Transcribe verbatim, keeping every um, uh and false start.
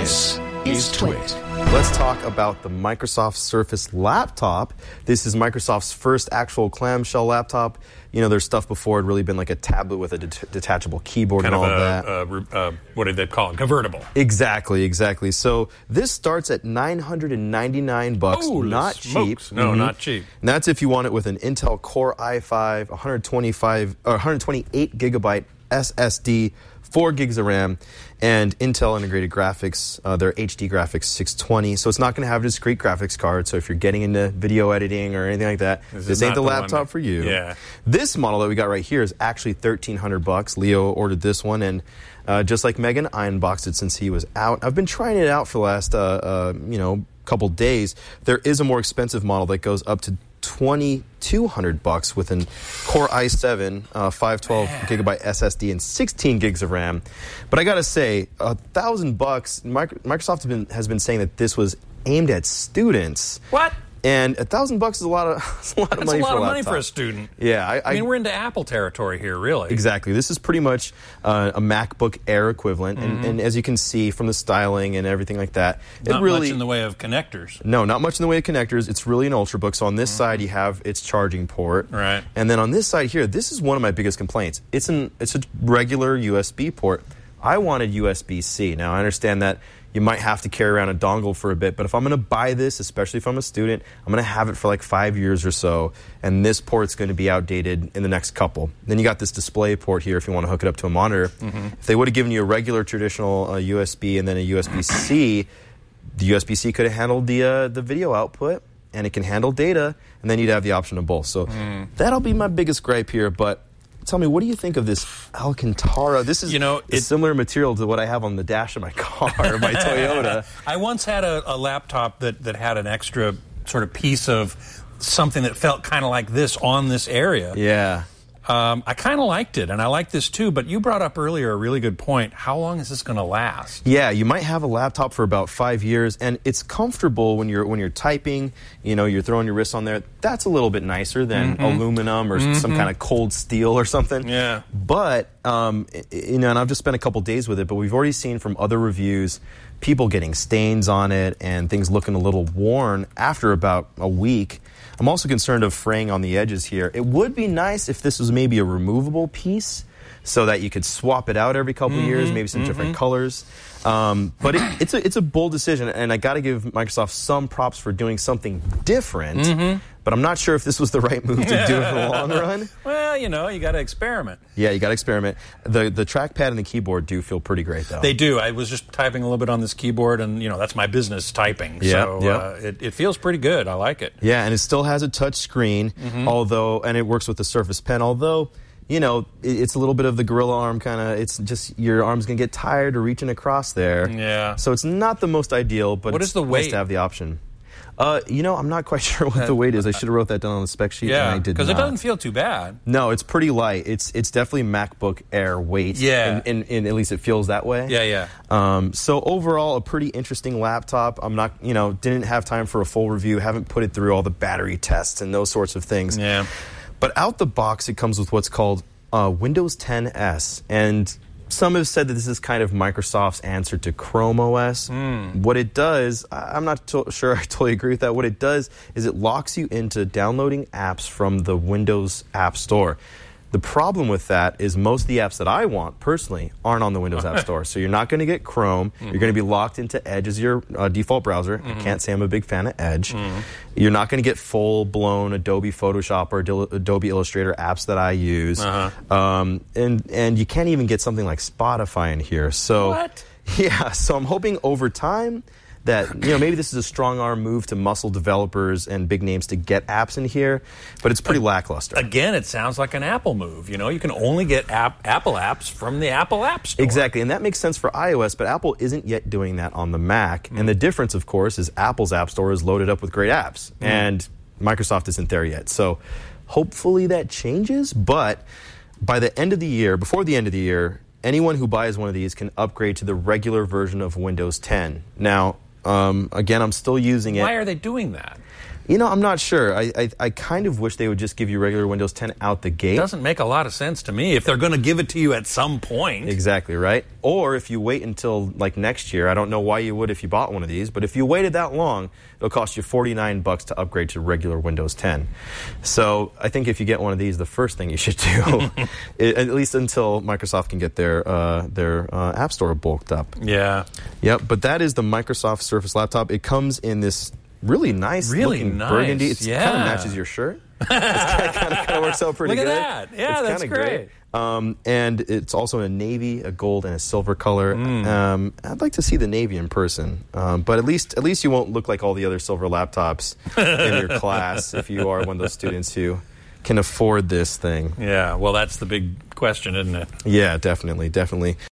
This is Twit. Let's talk about the Microsoft Surface laptop. This is Microsoft's first actual clamshell laptop. You know, there's stuff before it really been like a tablet with a det- detachable keyboard kind and all of of a, that. Uh, uh, what did they call it? Convertible. Exactly, exactly. So this starts at nine hundred ninety-nine bucks. Holy not smokes. cheap. No, Mhm. not cheap. And that's if you want it with an Intel Core i five, one twenty-five or one twenty-eight gigabyte S S D, four gigs of RAM, and Intel integrated graphics, uh, their H D graphics six twenty. So it's not going to have a discrete graphics card. So if you're getting into video editing or anything like that, This this, is ain't not the the laptop one. for you. Yeah. This model that we got right here is actually thirteen hundred bucks. Leo ordered this one, and uh, just like Megan, I unboxed it since he was out. I've been trying it out for the last, uh, uh, you know, couple days. There is a more expensive model that goes up to twenty-two hundred bucks with an Core i seven, uh, five twelve gigabyte S S D, and sixteen gigs of RAM. But I gotta say, a thousand bucks. Microsoft has been, has been saying that this was aimed at students. What? And a thousand bucks is a lot of that's a lot of That's money a lot for a of money laptop. for a student. Yeah, I, I mean, we're into Apple territory here, really. Exactly. This is pretty much uh, a MacBook Air equivalent, Mm-hmm. and, and as you can see from the styling and everything like that, Not it really much in the way of connectors. no, not much in the way of connectors. It's really an Ultrabook. So on this mm-hmm. side, you have its charging port, Right. And then on this side here, this is one of my biggest complaints. It's an it's a regular U S B port. I wanted U S B C. Now I understand that you might have to carry around a dongle for a bit, but if I'm going to buy this, especially if I'm a student, I'm going to have it for like five years or so, and this port's going to be outdated in the next couple. Then you got this display port here if you want to hook it up to a monitor. Mm-hmm. If they would have given you a regular traditional uh, U S B and then a U S B C, the U S B C could have handled the uh, the video output, and it can handle data, and then you'd have the option of both. So mm. that'll be my biggest gripe here, but tell me, what do you think of this Alcantara? This is you know, a similar material to what I have on the dash of my car, my Toyota. I once had a, a laptop that, that had an extra sort of piece of something that felt kind of like this on this area. Yeah. Um, I kind of liked it, and I like this too, but you brought up earlier a really good point. How long is this going to last? Yeah, you might have a laptop for about five years, and it's comfortable when you're when you're typing, you know, you're throwing your wrists on there. That's a little bit nicer than mm-hmm. aluminum or mm-hmm. some kind of cold steel or something. Yeah. But, um, you know, and I've just spent a couple days with it, but we've already seen from other reviews people getting stains on it and things looking a little worn after about a week. I'm also concerned of fraying on the edges here. It would be nice if this was maybe a removable piece so that you could swap it out every couple mm-hmm, years, maybe some mm-hmm. different colors. Um, but it, it's a it's a bold decision, and I got to give Microsoft some props for doing something different. Mm-hmm. But I'm not sure if this was the right move to do it for the long run. Well, you know, you got to experiment. Yeah, you got to experiment. The the trackpad and the keyboard do feel pretty great, though. They do. I was just typing a little bit on this keyboard, and, you know, that's my business, typing. Yeah, so yeah. Uh, it, it feels pretty good. I like it. Yeah, and it still has a touch screen, mm-hmm. although, and it works with the Surface Pen, although, you know, it, it's a little bit of the gorilla arm kind of, it's just, your arm's going to get tired of reaching across there. Yeah. So it's not the most ideal, but what it's is the nice weight? to have the option. Uh, you know, I'm not quite sure what the weight is. I should have wrote that down on the spec sheet, yeah, and I did not. Because it doesn't feel too bad. No, it's pretty light. It's it's definitely MacBook Air weight. Yeah. And, and, and at least it feels that way. Yeah, yeah. Um, so overall, a pretty interesting laptop. I'm not, you know, didn't have time for a full review. Haven't put it through all the battery tests and those sorts of things. Yeah. But out the box, it comes with what's called uh, Windows ten S. And some have said that this is kind of Microsoft's answer to Chrome O S. Mm. What it does, I'm not to- sure I totally agree with that. What it does is it locks you into downloading apps from the Windows App Store. The problem with that is most of the apps that I want, personally, aren't on the Windows App Store. So you're not going to get Chrome. Mm-hmm. You're going to be locked into Edge as your uh, default browser. Mm-hmm. I can't say I'm a big fan of Edge. Mm-hmm. You're not going to get full-blown Adobe Photoshop or Adobe Illustrator apps that I use. Uh-huh. Um, and, and you can't even get something like Spotify in here. So, what? Yeah, so I'm hoping over time that, you know, maybe this is a strong arm move to muscle developers and big names to get apps in here, but it's pretty uh, lackluster. Again, it sounds like an Apple move. You know, you can only get app, Apple apps from the Apple App Store. Exactly, and that makes sense for iOS, but Apple isn't yet doing that on the Mac. Mm. And the difference, of course, is Apple's App Store is loaded up with great apps, mm. and Microsoft isn't there yet. So hopefully that changes, but by the end of the year, before the end of the year, anyone who buys one of these can upgrade to the regular version of Windows ten. Now, Um, again, I'm still using it. Why are they doing that? You know, I'm not sure. I, I I kind of wish they would just give you regular Windows ten out the gate. Doesn't make a lot of sense to me if they're going to give it to you at some point. Exactly, right? Or if you wait until like next year, I don't know why you would if you bought one of these, but if you waited that long, it'll cost you forty-nine bucks to upgrade to regular Windows ten. So I think if you get one of these, the first thing you should do, at least until Microsoft can get their uh, their uh, App Store bulked up. Yeah. Yep, but that is the Microsoft Surface laptop. It comes in this really nice really looking nice. burgundy. It yeah. kind of matches your shirt. It kind of, kind of works out pretty Look good. Look at that. Yeah, it's that's great. great. Um, and it's also in a navy, a gold, and a silver color. Mm. Um, I'd like to see the navy in person, um, but at least at least you won't look like all the other silver laptops in your class if you are one of those students who can afford this thing. Yeah, well, that's the big question, isn't it? Yeah, definitely, definitely.